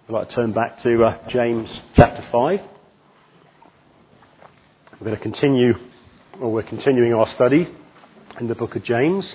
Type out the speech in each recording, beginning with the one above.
I'd like to turn back to James chapter 5. We're continuing our study in the book of James.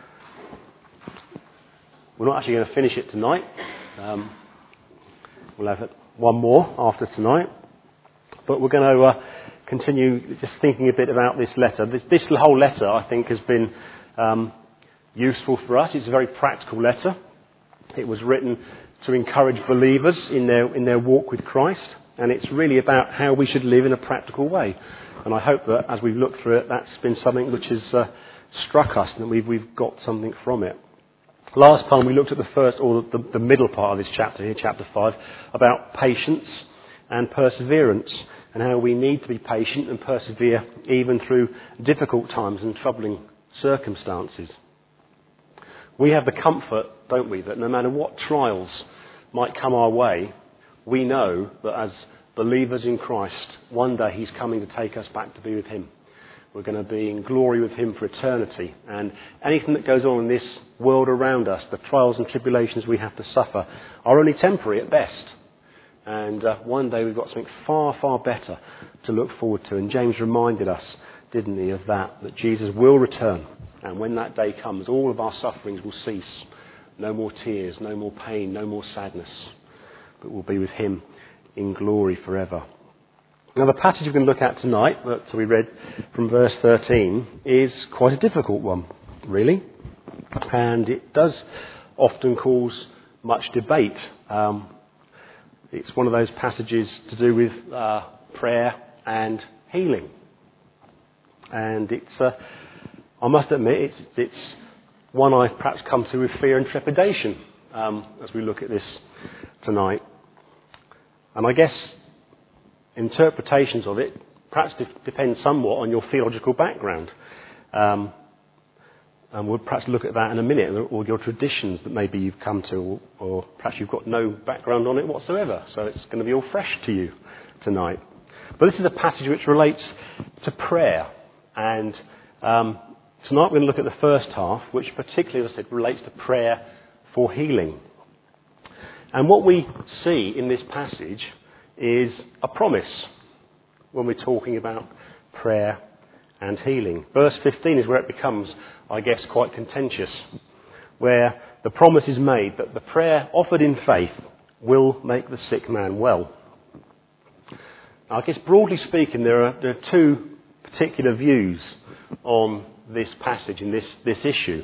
We're not actually going to finish it tonight. We'll have one more after tonight. But we're going to continue just thinking a bit about this letter. This whole letter, I think, has been useful for us. It's a very practical letter. It was written to encourage believers in their walk with Christ, and it's really about how we should live in a practical way. And I hope that as we've looked through it, that's been something which has struck us, and that we've got something from it. Last time we looked at the first, or the middle part of this chapter here, chapter 5, about patience and perseverance, and how we need to be patient and persevere even through difficult times and troubling circumstances. We have the comfort, don't we, that no matter what trials might come our way, we know that as believers in Christ, one day He's coming to take us back to be with Him. We're going to be in glory with Him for eternity. And anything that goes on in this world around us, the trials and tribulations we have to suffer, are only temporary at best. And one day we've got something far, far better to look forward to. And James reminded us, didn't he, of that Jesus will return. And when that day comes, all of our sufferings will cease. No more tears, no more pain, no more sadness. But we'll be with Him in glory forever. Now the passage we're going to look at tonight, that we read from verse 13, is quite a difficult one, really. And it does often cause much debate. It's one of those passages to do with prayer and healing. And it's, I must admit, it's one I've perhaps come to with fear and trepidation as we look at this tonight. And I guess interpretations of it perhaps depend somewhat on your theological background. And we'll perhaps look at that in a minute, or your traditions that maybe you've come to, or perhaps you've got no background on it whatsoever, so it's going to be all fresh to you tonight. But this is a passage which relates to prayer, and tonight we're going to look at the first half, which particularly, as I said, relates to prayer for healing. And what we see in this passage is a promise when we're talking about prayer and healing. Verse 15 is where it becomes, I guess, quite contentious, where the promise is made that the prayer offered in faith will make the sick man well. Now, I guess broadly speaking, there are two particular views on this passage and this issue.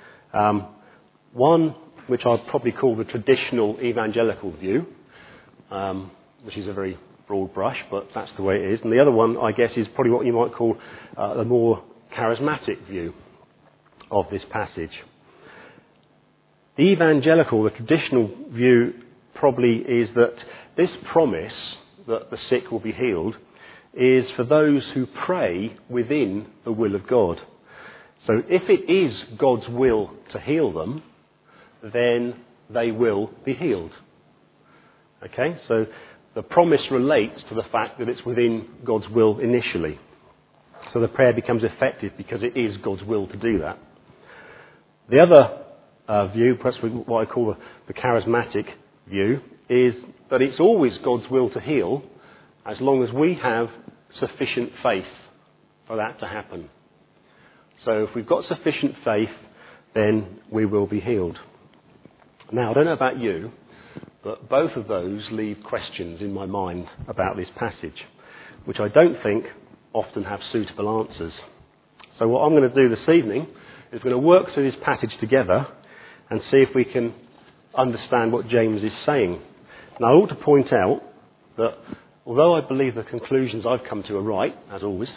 One, which I'd probably call the traditional evangelical view, which is a very broad brush, but that's the way it is. And the other one, I guess, is probably what you might call a more charismatic view of this passage. The evangelical, the traditional view probably is that this promise that the sick will be healed is for those who pray within the will of God. So if it is God's will to heal them, then they will be healed. Okay, so the promise relates to the fact that it's within God's will initially. So the prayer becomes effective because it is God's will to do that. The other view, perhaps what I call the charismatic view, is that it's always God's will to heal as long as we have sufficient faith for that to happen. So if we've got sufficient faith, then we will be healed. Now, I don't know about you, but both of those leave questions in my mind about this passage, which I don't think often have suitable answers. So what I'm going to do this evening is we're going to work through this passage together and see if we can understand what James is saying. Now, I ought to point out that although I believe the conclusions I've come to are right, as always,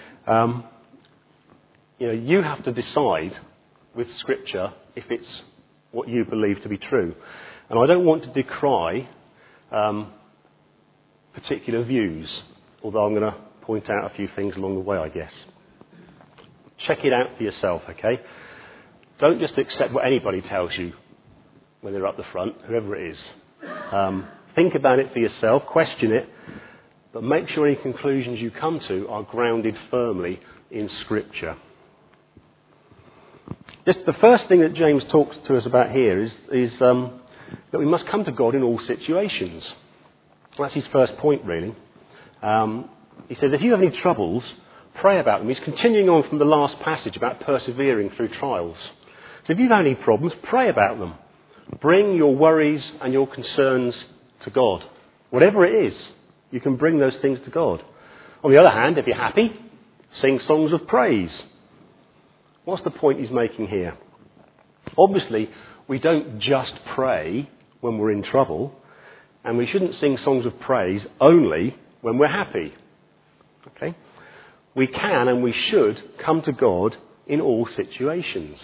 you have to decide with Scripture if it's what you believe to be true. And I don't want to decry particular views, although I'm going to point out a few things along the way, I guess. Check it out for yourself, okay? Don't just accept what anybody tells you when they're up the front, whoever it is. Think about it for yourself, question it, but make sure any conclusions you come to are grounded firmly in Scripture. Just the first thing that James talks to us about here is that we must come to God in all situations. Well, that's his first point, really. He says, if you have any troubles, pray about them. He's continuing on from the last passage about persevering through trials. So if you've had any problems, pray about them. Bring your worries and your concerns to God. Whatever it is, you can bring those things to God. On the other hand, if you're happy, sing songs of praise. What's the point he's making here? Obviously, we don't just pray when we're in trouble, and we shouldn't sing songs of praise only when we're happy. Okay? We can and we should come to God in all situations.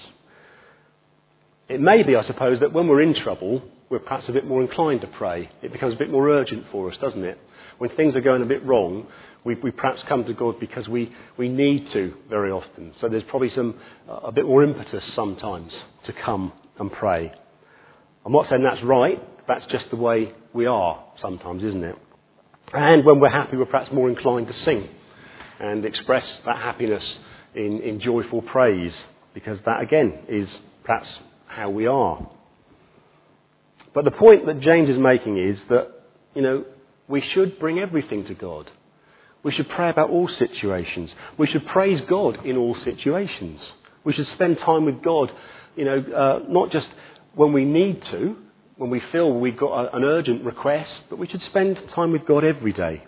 It may be, I suppose, that when we're in trouble, we're perhaps a bit more inclined to pray. It becomes a bit more urgent for us, doesn't it? When things are going a bit wrong, we perhaps come to God because we need to very often. So there's probably a bit more impetus sometimes to come and pray. I'm not saying that's right. That's just the way we are sometimes, isn't it? And when we're happy, we're perhaps more inclined to sing and express that happiness in joyful praise, because that, again, is perhaps how we are. But the point that James is making is that, we should bring everything to God. We should pray about all situations. We should praise God in all situations. We should spend time with God, not just when we need to, when we feel we've got an urgent request, but we should spend time with God every day.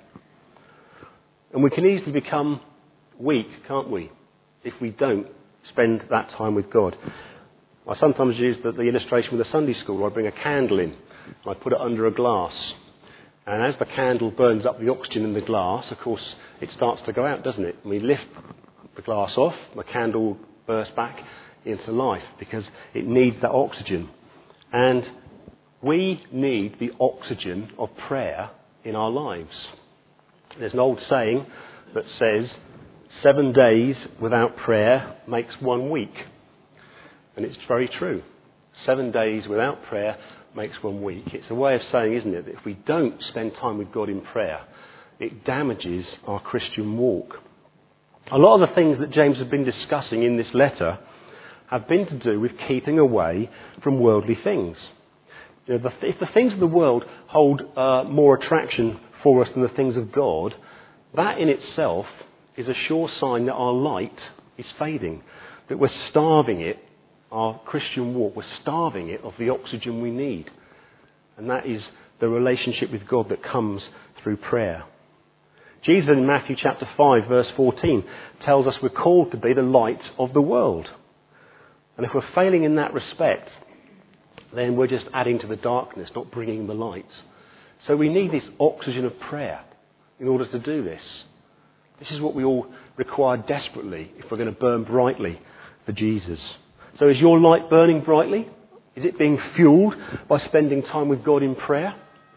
And we can easily become weak, can't we, if we don't spend that time with God. I sometimes use the illustration with a Sunday school where I bring a candle in and I put it under a glass. And as the candle burns up the oxygen in the glass, of course, it starts to go out, doesn't it? And we lift the glass off, the candle bursts back into life because it needs that oxygen. And we need the oxygen of prayer in our lives. There's an old saying that says, 7 days without prayer makes 1 week. And it's very true. 7 days without prayer makes 1 week. It's a way of saying, isn't it, that if we don't spend time with God in prayer, it damages our Christian walk. A lot of the things that James has been discussing in this letter have been to do with keeping away from worldly things. If the things of the world hold more attraction for us than the things of God, that in itself is a sure sign that our light is fading, that we're starving it, our Christian walk, we're starving it of the oxygen we need. And that is the relationship with God that comes through prayer. Jesus in Matthew chapter 5 verse 14 tells us we're called to be the light of the world. And if we're failing in that respect, then we're just adding to the darkness, not bringing the light. So we need this oxygen of prayer in order to do this. This is what we all require desperately if we're going to burn brightly for Jesus. So is your light burning brightly? Is it being fueled by spending time with God in prayer?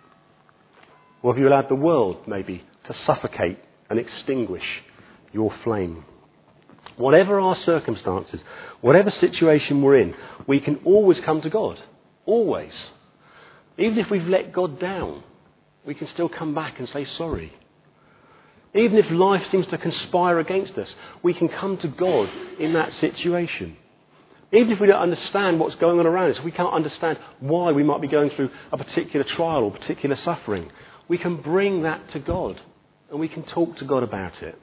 Or have you allowed the world, maybe, to suffocate and extinguish your flame? Whatever our circumstances, whatever situation we're in, we can always come to God. Always. Even if we've let God down, we can still come back and say sorry. Even if life seems to conspire against us, we can come to God in that situation. Even if we don't understand what's going on around us, we can't understand why we might be going through a particular trial or particular suffering, we can bring that to God and we can talk to God about it.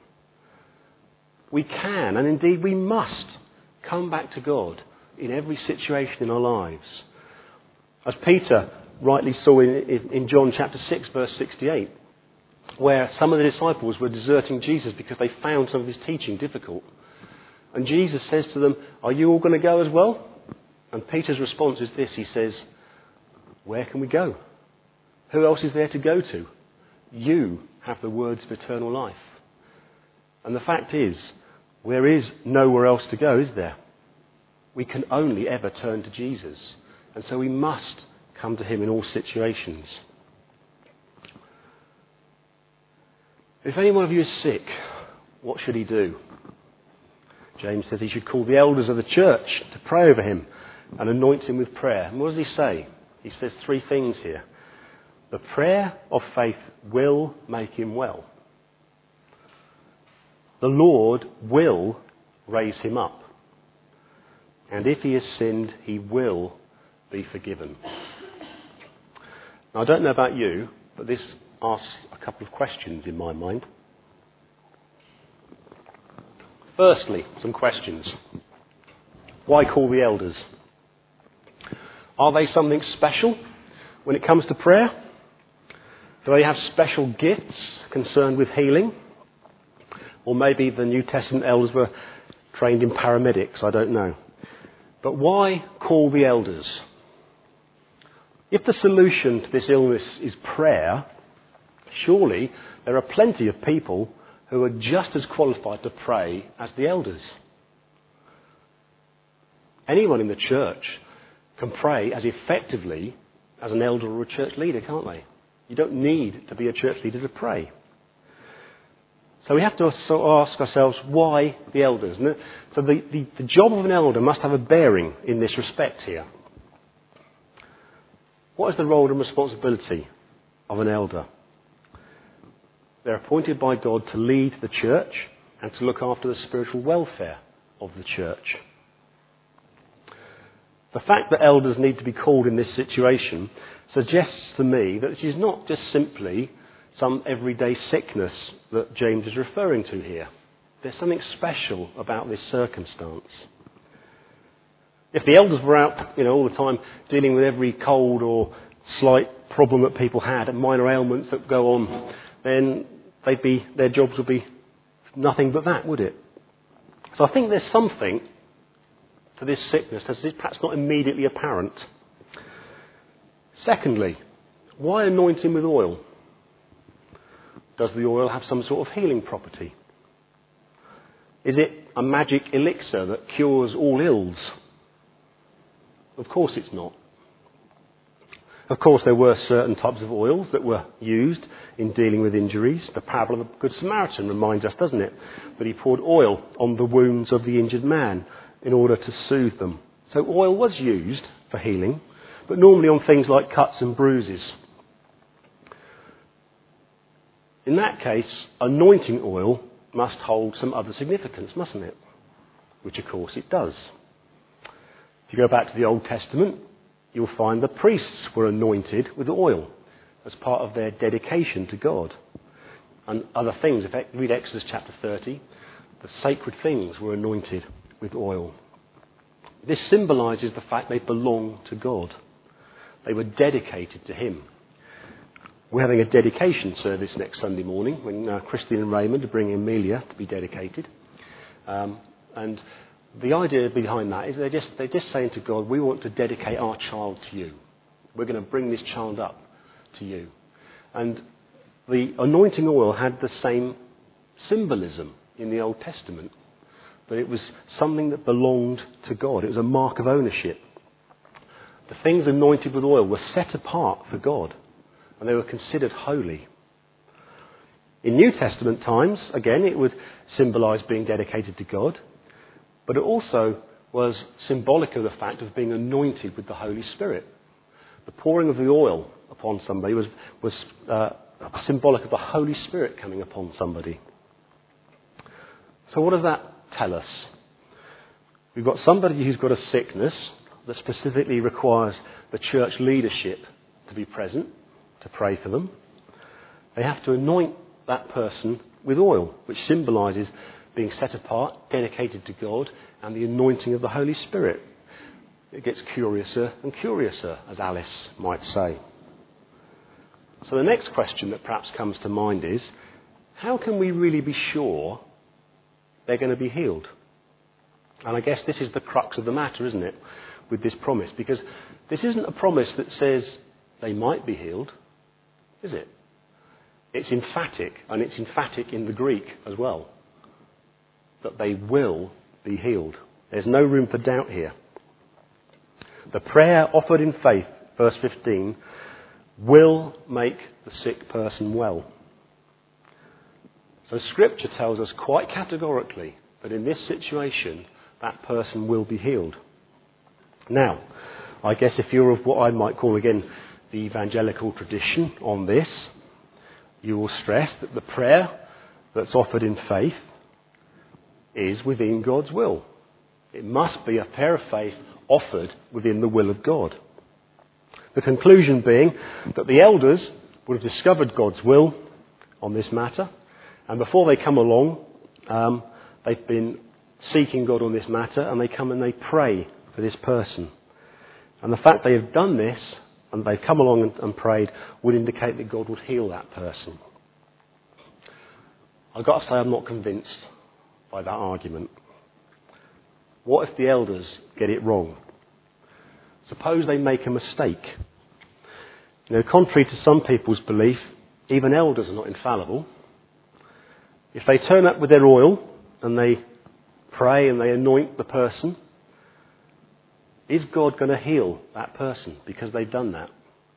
We can, and indeed we must, come back to God in every situation in our lives. As Peter rightly saw in John chapter 6 verse 68, where some of the disciples were deserting Jesus because they found some of his teaching difficult. And Jesus says to them, are you all going to go as well? And Peter's response is this. He says, where can we go? Who else is there to go to? You have the words of eternal life. And the fact is, there is nowhere else to go, is there? We can only ever turn to Jesus. And so we must come to him in all situations. If any one of you is sick, what should he do? James says he should call the elders of the church to pray over him and anoint him with prayer. And what does he say? He says 3 things here. The prayer of faith will make him well. The Lord will raise him up. And if he has sinned, he will be forgiven. Now, I don't know about you, but this asks a couple of questions in my mind. Firstly, some questions. Why call the elders? Are they something special when it comes to prayer? Do they have special gifts concerned with healing? Or maybe the New Testament elders were trained in paramedics, I don't know. But why call the elders? If the solution to this illness is prayer, surely there are plenty of people who are just as qualified to pray as the elders. Anyone in the church can pray as effectively as an elder or a church leader, can't they? You don't need to be a church leader to pray. So we have to ask ourselves, why the elders? So the job of an elder must have a bearing in this respect here. What is the role and responsibility of an elder? They're appointed by God to lead the church and to look after the spiritual welfare of the church. The fact that elders need to be called in this situation suggests to me that this is not just simply some everyday sickness that James is referring to here. There's something special about this circumstance. If the elders were out, all the time dealing with every cold or slight problem that people had and minor ailments that go on, then their jobs would be nothing but that, would it? So I think there's something to this sickness that is perhaps not immediately apparent. Secondly, why anoint him with oil? Does the oil have some sort of healing property? Is it a magic elixir that cures all ills? Of course it's not. Of course there were certain types of oils that were used in dealing with injuries. The parable of the Good Samaritan reminds us, doesn't it? That he poured oil on the wounds of the injured man in order to soothe them. So oil was used for healing, but normally on things like cuts and bruises. In that case, anointing oil must hold some other significance, mustn't it? Which, of course, it does. If you go back to the Old Testament, you'll find the priests were anointed with oil as part of their dedication to God. And other things, if you read Exodus chapter 30, the sacred things were anointed with oil. This symbolises the fact they belong to God. They were dedicated to Him. We're having a dedication service next Sunday morning when Christine and Raymond are bringing Amelia to be dedicated. And the idea behind that is they're just saying to God, we want to dedicate our child to you. We're going to bring this child up to you. And the anointing oil had the same symbolism in the Old Testament. But it was something that belonged to God. It was a mark of ownership. The things anointed with oil were set apart for God. And they were considered holy. In New Testament times, again, it would symbolise being dedicated to God. But it also was symbolic of the fact of being anointed with the Holy Spirit. The pouring of the oil upon somebody was symbolic of the Holy Spirit coming upon somebody. So what does that tell us? We've got somebody who's got a sickness that specifically requires the church leadership to be present, to pray for them. They have to anoint that person with oil, which symbolises being set apart, dedicated to God, and the anointing of the Holy Spirit. It gets curiouser and curiouser, as Alice might say. So the next question that perhaps comes to mind is, how can we really be sure they're going to be healed? And I guess this is the crux of the matter, isn't it, with this promise? Because this isn't a promise that says they might be healed, is it? It's emphatic, and it's emphatic in the Greek as well, that they will be healed. There's no room for doubt here. The prayer offered in faith, verse 15, will make the sick person well. So Scripture tells us quite categorically that in this situation, that person will be healed. Now, I guess if you're of what I might call, again, the evangelical tradition on this, you will stress that the prayer that's offered in faith is within God's will. It must be a prayer of faith offered within the will of God. The conclusion being that the elders would have discovered God's will on this matter, and before they come along, they've been seeking God on this matter, and they come and they pray for this person. And the fact they have done this, and they've come along and prayed, would indicate that God would heal that person. I've got to say I'm not convinced by that argument. What if the elders get it wrong? Suppose they make a mistake. Contrary to some people's belief, even elders are not infallible. If they turn up with their oil and they pray and they anoint the person, is God going to heal that person because they've done that?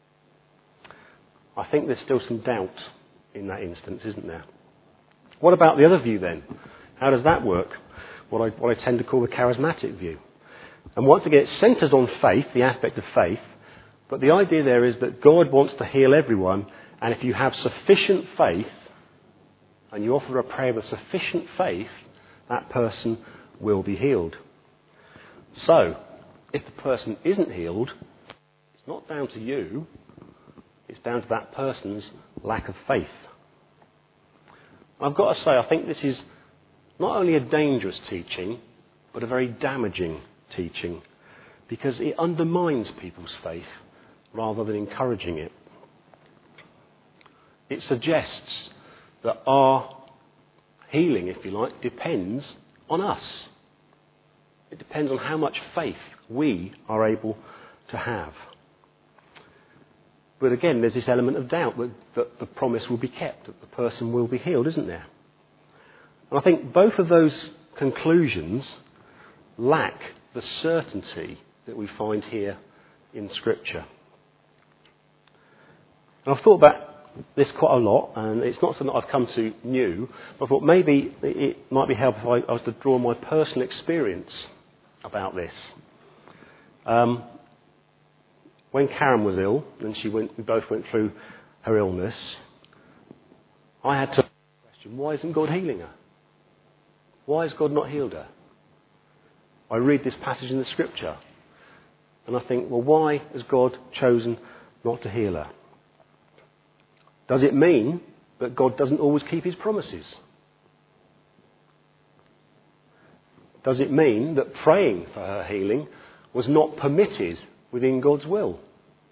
I think there's still some doubt in that instance, isn't there? What about the other view then? How does that work? What I tend to call the charismatic view. And once again, it centres on faith, the aspect of faith, but the idea there is that God wants to heal everyone, and if you have sufficient faith, and you offer a prayer with sufficient faith, that person will be healed. So, if the person isn't healed, it's not down to you, it's down to that person's lack of faith. I've got to say, I think this is not only a dangerous teaching, but a very damaging teaching, because it undermines people's faith rather than encouraging it. It suggests that our healing, if you like, depends on us. It depends on how much faith we are able to have. But again, there's this element of doubt that the promise will be kept, that the person will be healed, isn't there? And I think both of those conclusions lack the certainty that we find here in Scripture. And I've thought about this quite a lot, and it's not something I've come to new, but I thought maybe it might be helpful if I was to draw my personal experience about this. When Karen was ill, and we both went through her illness, I had to question, why isn't God healing her? Why has God not healed her? I read this passage in the Scripture, and I think, well, why has God chosen not to heal her? Does it mean that God doesn't always keep his promises? Does it mean that praying for her healing was not permitted within God's will?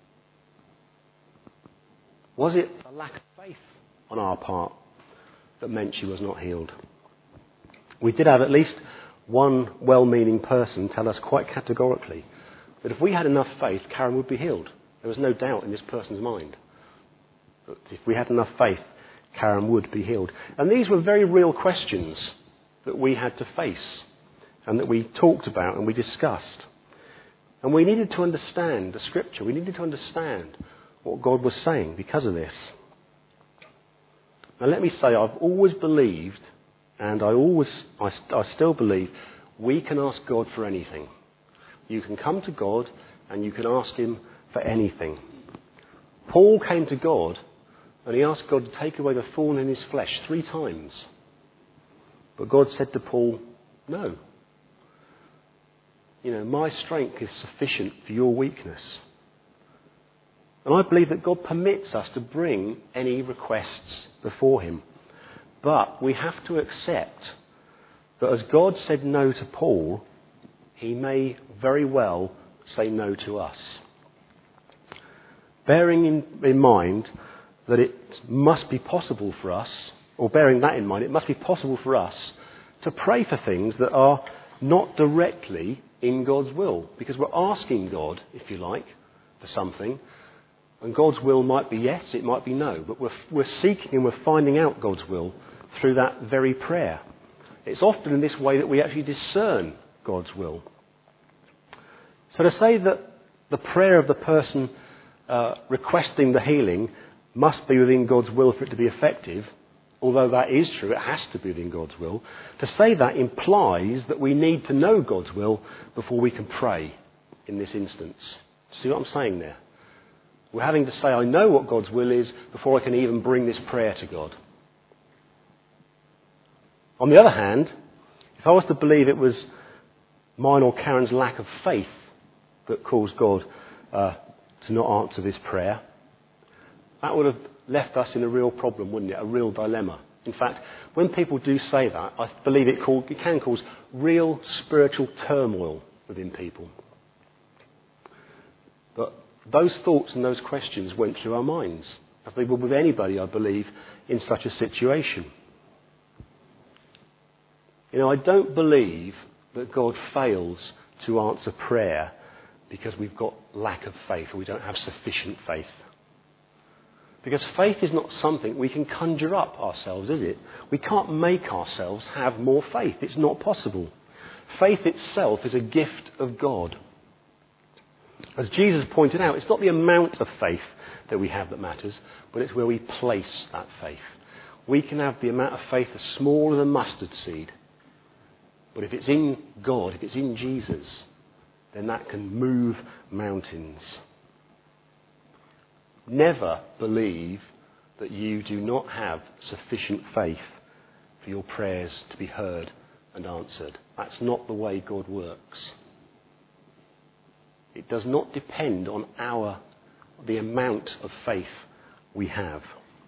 Was it a lack of faith on our part that meant she was not healed? We did have at least one well-meaning person tell us quite categorically that if we had enough faith, Karen would be healed. There was no doubt in this person's mind. But if we had enough faith, Karen would be healed. And these were very real questions that we had to face and that we talked about and we discussed. And we needed to understand the Scripture. We needed to understand what God was saying because of this. Now let me say, I've always believed, and I still believe, we can ask God for anything. You can come to God and you can ask him for anything. Paul came to God and he asked God to take away the thorn in his flesh 3 times. But God said to Paul, no. My strength is sufficient for your weakness. And I believe that God permits us to bring any requests before him. But we have to accept that as God said no to Paul, he may very well say no to us. Bearing in mind that it must be possible for us, or bearing that in mind, it must be possible for us to pray for things that are not directly in God's will. Because we're asking God, if you like, for something, and God's will might be yes, it might be no, but we're seeking and we're finding out God's will through that very prayer. It's often in this way that we actually discern God's will. So to say that the prayer of the person requesting the healing must be within God's will for it to be effective, although that is true, it has to be within God's will, to say that implies that we need to know God's will before we can pray in this instance. See what I'm saying there? We're having to say, I know what God's will is before I can even bring this prayer to God. On the other hand, if I was to believe it was mine or Karen's lack of faith that caused God to not answer this prayer, that would have left us in a real problem, wouldn't it? A real dilemma. In fact, when people do say that, I believe it can cause real spiritual turmoil within people. But those thoughts and those questions went through our minds, as they would with anybody, I believe, in such a situation. I don't believe that God fails to answer prayer because we've got lack of faith or we don't have sufficient faith. Because faith is not something we can conjure up ourselves, is it? We can't make ourselves have more faith. It's not possible. Faith itself is a gift of God. As Jesus pointed out, it's not the amount of faith that we have that matters, but it's where we place that faith. We can have the amount of faith as small as a mustard seed, but if it's in God, if it's in Jesus, then that can move mountains. Never believe that you do not have sufficient faith for your prayers to be heard and answered. That's not the way God works. It does not depend on the amount of faith we have.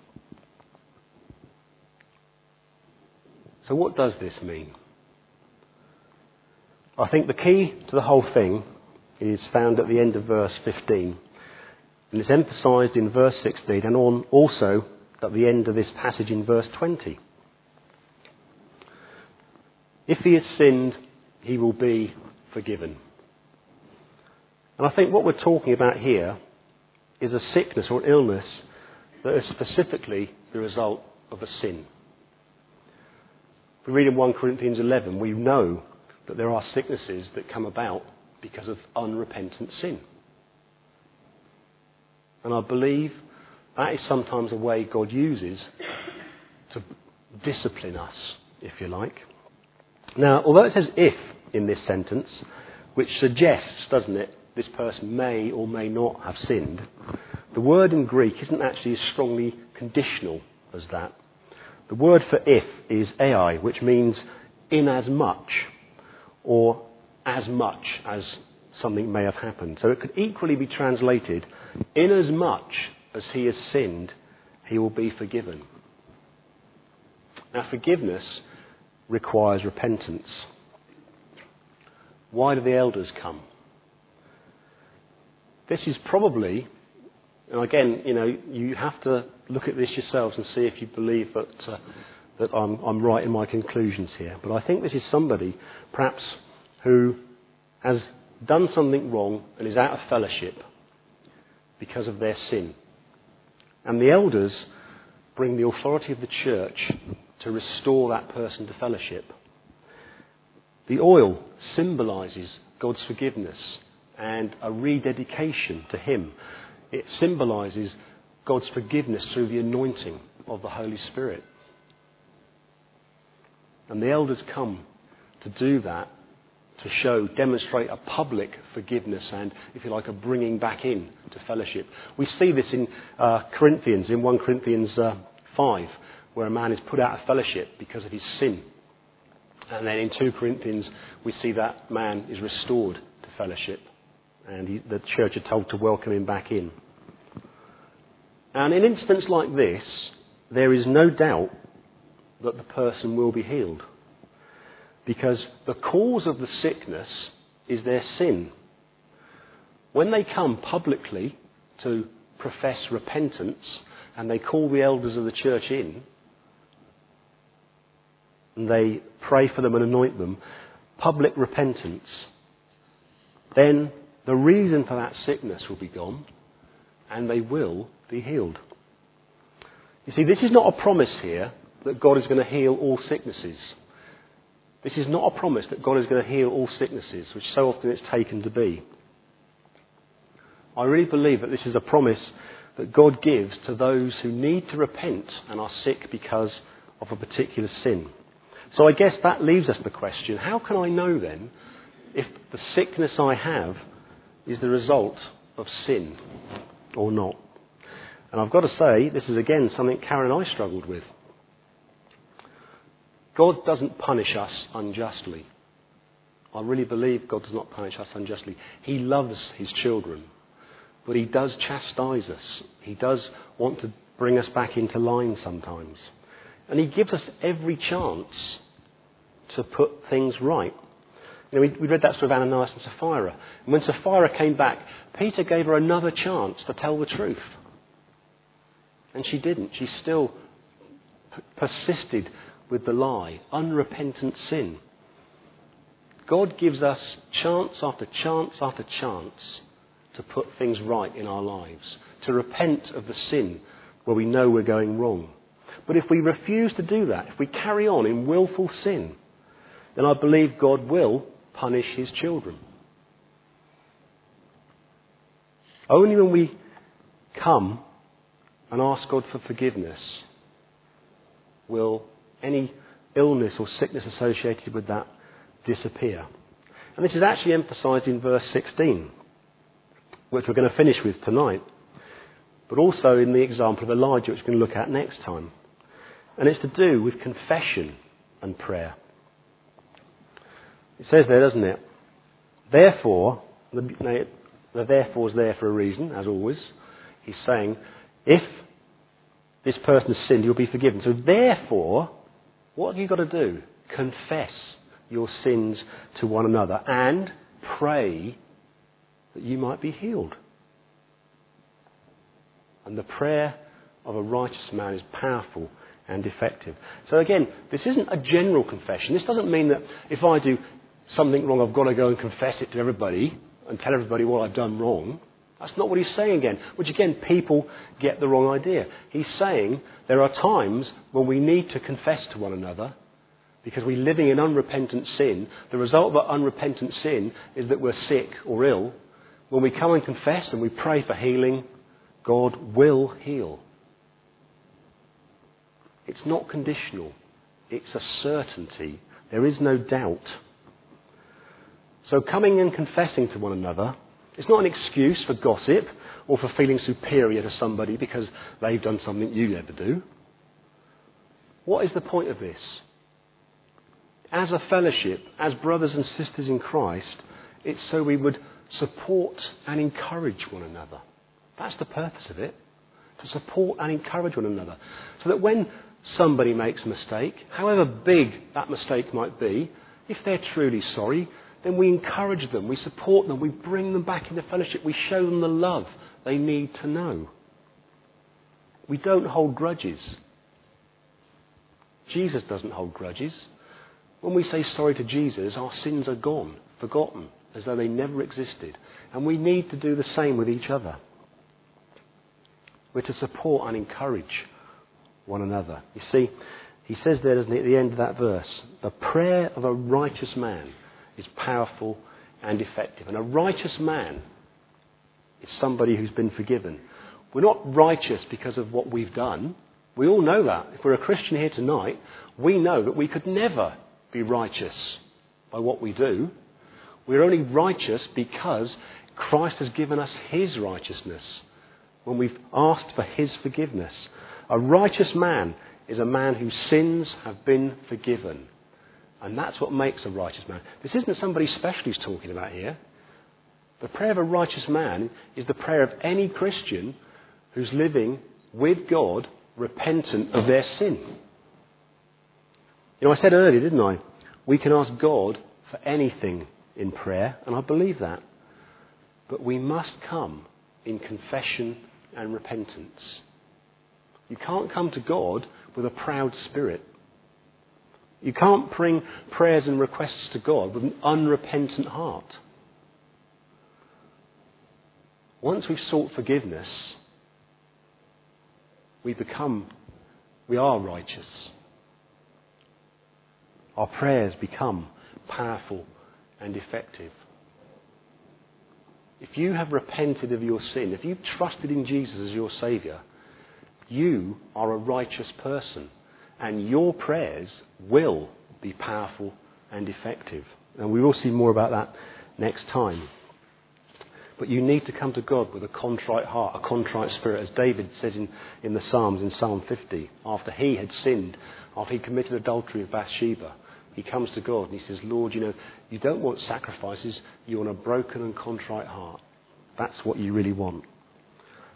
So what does this mean? I think the key to the whole thing is found at the end of verse 15. And it's emphasised in verse 16 and also at the end of this passage in verse 20. If he has sinned, he will be forgiven. And I think what we're talking about here is a sickness or an illness that is specifically the result of a sin. If we read in 1 Corinthians 11, we know that there are sicknesses that come about because of unrepentant sin. And I believe that is sometimes a way God uses to discipline us, if you like. Now, although it says if in this sentence, which suggests, doesn't it, this person may or may not have sinned, the word in Greek isn't actually as strongly conditional as that. The word for if is ei, which means in as much, or as much as something may have happened. So it could equally be translated, in as much as he has sinned, he will be forgiven. Now, forgiveness requires repentance. Why do the elders come? This is probably, and again, you have to look at this yourselves and see if you believe that I'm right in my conclusions here. But I think this is somebody, perhaps, who has done something wrong and is out of fellowship because of their sin. And the elders bring the authority of the church to restore that person to fellowship. The oil symbolises God's forgiveness and a rededication to him. It symbolises God's forgiveness through the anointing of the Holy Spirit. And the elders come to do that, to demonstrate a public forgiveness and, if you like, a bringing back in to fellowship. We see this in Corinthians, in 1 Corinthians 5, where a man is put out of fellowship because of his sin. And then in 2 Corinthians, we see that man is restored to fellowship, and the church are told to welcome him back in. And in an instance like this, there is no doubt that the person will be healed, because the cause of the sickness is their sin. When they come publicly to profess repentance and they call the elders of the church in and they pray for them and anoint them, public repentance, then the reason for that sickness will be gone and they will be healed. You see, this is not a promise here that God is going to heal all sicknesses. This is not a promise that God is going to heal all sicknesses, which so often it's taken to be. I really believe that this is a promise that God gives to those who need to repent and are sick because of a particular sin. So I guess that leaves us the question, how can I know then if the sickness I have is the result of sin or not? And I've got to say, this is again something Karen and I struggled with. God doesn't punish us unjustly. I really believe God does not punish us unjustly. He loves his children. but he does chastise us. He does want to bring us back into line sometimes. And he gives us every chance to put things right. You know, we read that story of Ananias and Sapphira. And when Sapphira came back, Peter gave her another chance to tell the truth. And she didn't. She still persisted with the lie. Unrepentant sin. God gives us chance after chance after chance to put things right in our lives. To repent of the sin where we know we're going wrong. But if we refuse to do that, if we carry on in willful sin, then I believe God will punish his children. Only when we come and ask God for forgiveness will any illness or sickness associated with that disappear. And this is actually emphasised in verse 16, which we're going to finish with tonight, but also in the example of Elijah, which we're going to look at next time. And it's to do with confession and prayer. It says there, doesn't it? Therefore, the therefore is there for a reason, as always. He's saying, if this person has sinned, you'll be forgiven. So therefore, what have you got to do? Confess your sins to one another and pray that you might be healed. And the prayer of a righteous man is powerful and effective. So again, this isn't a general confession. This doesn't mean that if I do something wrong, I've got to go and confess it to everybody and tell everybody what I've done wrong. That's not what he's saying again, which again, people get the wrong idea. He's saying there are times when we need to confess to one another because we're living in unrepentant sin. The result of that unrepentant sin is that we're sick or ill. When we come and confess and we pray for healing, God will heal. It's not conditional. It's a certainty. There is no doubt. So coming and confessing to one another is not an excuse for gossip or for feeling superior to somebody because they've done something you never do. What is the point of this? As a fellowship, as brothers and sisters in Christ, it's so we would support and encourage one another. That's the purpose of it. To support and encourage one another. So that when somebody makes a mistake, however big that mistake might be, if they're truly sorry, then we encourage them, we support them, we bring them back into fellowship, we show them the love they need to know. We don't hold grudges. Jesus doesn't hold grudges. When we say sorry to Jesus, our sins are gone, forgotten, as though they never existed. And we need to do the same with each other. We're to support and encourage one another. You see, he says there, doesn't he, at the end of that verse, the prayer of a righteous man is powerful and effective. And a righteous man is somebody who's been forgiven. We're not righteous because of what we've done. We all know that. If we're a Christian here tonight, we know that we could never be righteous by what we do. We're only righteous because Christ has given us his righteousness when we've asked for his forgiveness. A righteous man is a man whose sins have been forgiven. And that's what makes a righteous man. This isn't somebody special he's talking about here. The prayer of a righteous man is the prayer of any Christian who's living with God, repentant of their sin. You know, I said earlier, didn't I? We can ask God for anything in prayer, and I believe that. But we must come in confession and repentance. You can't come to God with a proud spirit. You can't bring prayers and requests to God with an unrepentant heart. Once we've sought forgiveness, we are righteous. Our prayers become powerful and effective. If you have repented of your sin, if you've trusted in Jesus as your Saviour, you are a righteous person. And your prayers will be powerful and effective. And we will see more about that next time. But you need to come to God with a contrite heart, a contrite spirit, as David says in the Psalms, in Psalm 50. After he had sinned, after he committed adultery with Bathsheba, he comes to God and he says, Lord, you don't want sacrifices, you want a broken and contrite heart. That's what you really want.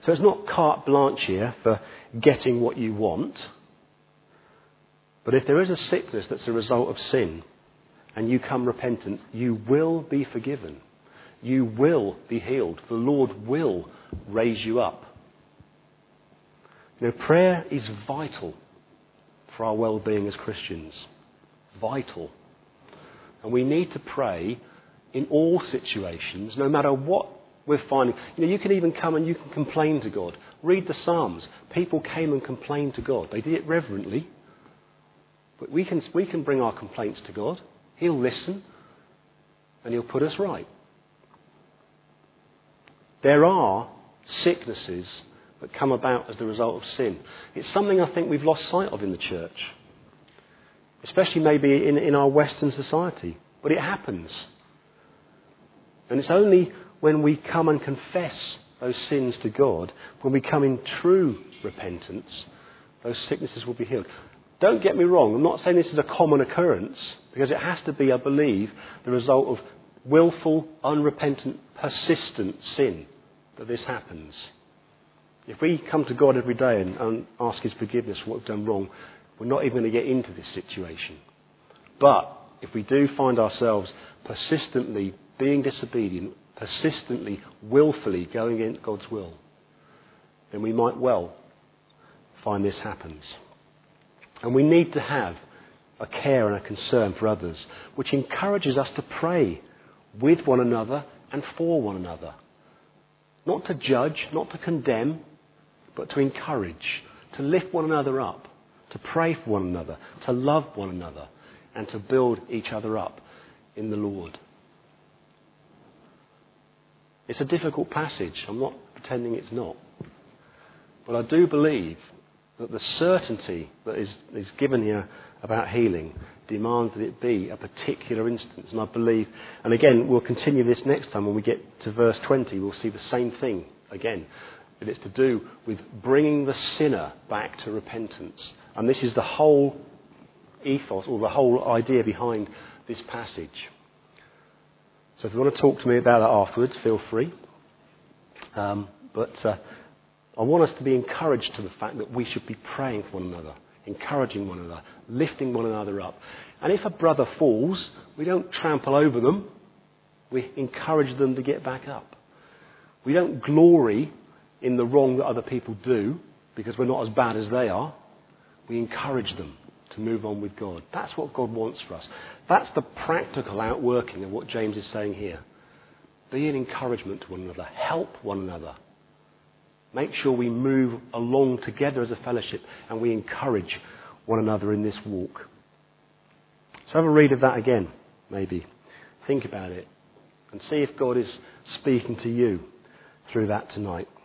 So it's not carte blanche here for getting what you want. But if there is a sickness that's a result of sin, and you come repentant, you will be forgiven. You will be healed. The Lord will raise you up. You know, prayer is vital for our well-being as Christians. Vital. And we need to pray in all situations, no matter what we're finding. You know, you can even come and you can complain to God. Read the Psalms. People came and complained to God. They did it reverently. But we can bring our complaints to God. He'll listen and He'll put us right. There are sicknesses that come about as the result of sin. It's something I think we've lost sight of in the church, especially maybe in our Western society. But it happens. And it's only when we come and confess those sins to God, when we come in true repentance, those sicknesses will be healed. Don't get me wrong, I'm not saying this is a common occurrence, because it has to be, I believe, the result of willful, unrepentant, persistent sin that this happens. If we come to God every day and ask His forgiveness for what we've done wrong, we're not even going to get into this situation. But if we do find ourselves persistently being disobedient, persistently, willfully going against God's will, then we might well find this happens. And we need to have a care and a concern for others, which encourages us to pray with one another and for one another. Not to judge, not to condemn, but to encourage, to lift one another up, to pray for one another, to love one another, and to build each other up in the Lord. It's a difficult passage. I'm not pretending it's not. But I do believe that the certainty that is given here about healing demands that it be a particular instance. And I believe, and again, we'll continue this next time when we get to verse 20, we'll see the same thing again. That it's to do with bringing the sinner back to repentance. And this is the whole ethos, or the whole idea behind this passage. So if you want to talk to me about that afterwards, feel free. But I want us to be encouraged to the fact that we should be praying for one another, encouraging one another, lifting one another up. And if a brother falls, we don't trample over them. We encourage them to get back up. We don't glory in the wrong that other people do because we're not as bad as they are. We encourage them to move on with God. That's what God wants for us. That's the practical outworking of what James is saying here. Be an encouragement to one another. Help one another. Make sure we move along together as a fellowship and we encourage one another in this walk. So have a read of that again, maybe. Think about it and see if God is speaking to you through that tonight.